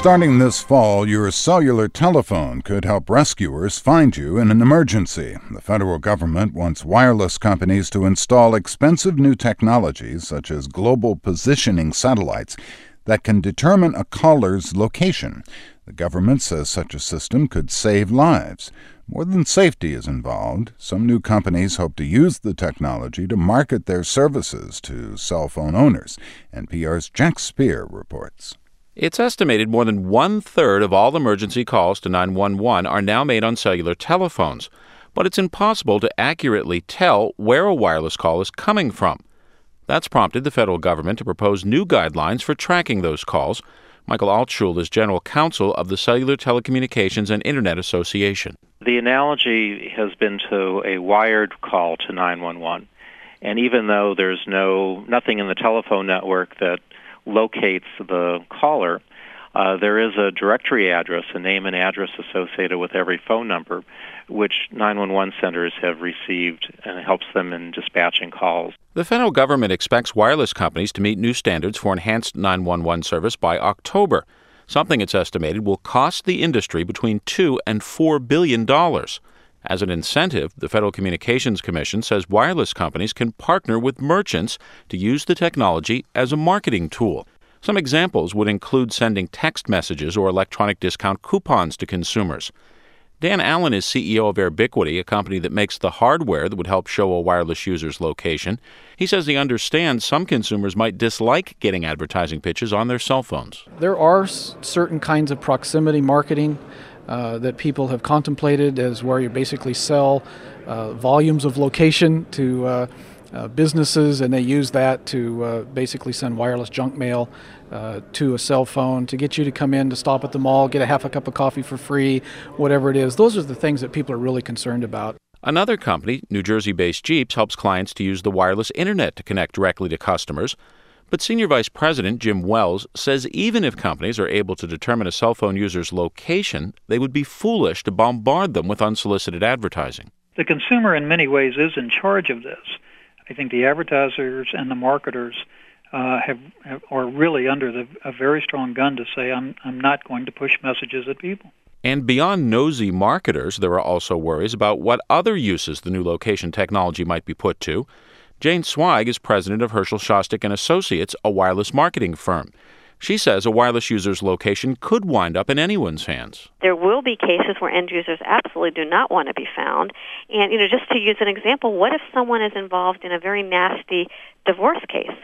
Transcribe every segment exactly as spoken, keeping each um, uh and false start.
Starting this fall, your cellular telephone could help rescuers find you in an emergency. The federal government wants wireless companies to install expensive new technologies, such as global positioning satellites, that can determine a caller's location. The government says such a system could save lives. More than safety is involved. Some new companies hope to use the technology to market their services to cell phone owners. N P R's Jack Speer reports. It's estimated more than one-third of all emergency calls to nine one one are now made on cellular telephones, but it's impossible to accurately tell where a wireless call is coming from. That's prompted the federal government to propose new guidelines for tracking those calls. Michael Altschul is general counsel of the Cellular Telecommunications and Internet Association. The analogy has been to a wired call to nine one one, and even though there's no nothing in the telephone network that locates the caller, uh, there is a directory address, a name and address associated with every phone number, which nine one one centers have received, and it helps them in dispatching calls. The federal government expects wireless companies to meet new standards for enhanced nine one one service by October, something it's estimated will cost the industry between two and four billion dollars. As an incentive, the Federal Communications Commission says wireless companies can partner with merchants to use the technology as a marketing tool. Some examples would include sending text messages or electronic discount coupons to consumers. Dan Allen is C E O of Airbiquity, a company that makes the hardware that would help show a wireless user's location. He says he understands some consumers might dislike getting advertising pitches on their cell phones. There are s- certain kinds of proximity marketing uh, that people have contemplated as where you basically sell uh, volumes of location to uh, uh, businesses, and they use that to uh, basically send wireless junk mail Uh, to a cell phone to get you to come in to stop at the mall, get a half a cup of coffee for free, whatever it is. Those are the things that people are really concerned about. Another company, New Jersey-based Jeeps, helps clients to use the wireless internet to connect directly to customers. But Senior Vice President Jim Wells says even if companies are able to determine a cell phone user's location, they would be foolish to bombard them with unsolicited advertising. The consumer in many ways is in charge of this. I think the advertisers and the marketers Uh, have, have are really under the, a very strong gun to say, I'm I'm not going to push messages at people. And beyond nosy marketers, there are also worries about what other uses the new location technology might be put to. Jane Zweig is president of Herschel Shostak and Associates, a wireless marketing firm. She says a wireless user's location could wind up in anyone's hands. There will be cases where end users absolutely do not want to be found. And, you know, just to use an example, what if someone is involved in a very nasty divorce case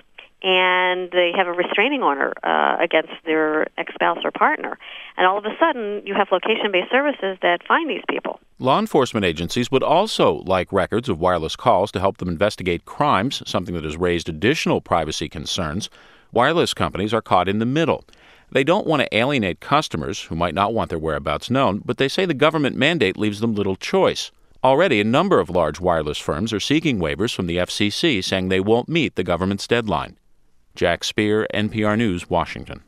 and they have a restraining order uh, against their ex-spouse or partner, and all of a sudden you have location-based services that find these people? Law enforcement agencies would also like records of wireless calls to help them investigate crimes, something that has raised additional privacy concerns. Wireless companies are caught in the middle. They don't want to alienate customers who might not want their whereabouts known, but they say the government mandate leaves them little choice. Already, a number of large wireless firms are seeking waivers from the F C C, saying they won't meet the government's deadline. Jack Speer, N P R News, Washington.